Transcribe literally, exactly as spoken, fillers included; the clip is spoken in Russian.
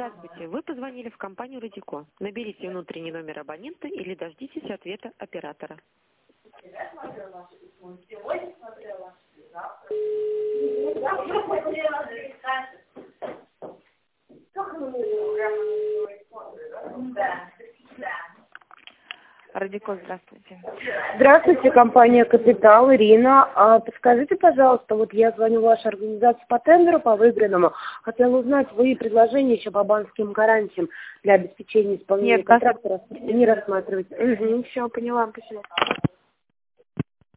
Здравствуйте. Вы позвонили в компанию «Радико». Наберите внутренний номер абонента или дождитесь ответа оператора. «Радико», здравствуйте. Здравствуйте, компания «Капитал», Ирина. А подскажите, пожалуйста, вот я звоню в вашу организацию по тендеру, по выигранному. Хотела узнать, вы предложения еще по банковским гарантиям для обеспечения исполнения Нет, контракта не рассматриваете? Угу, все, поняла, спасибо.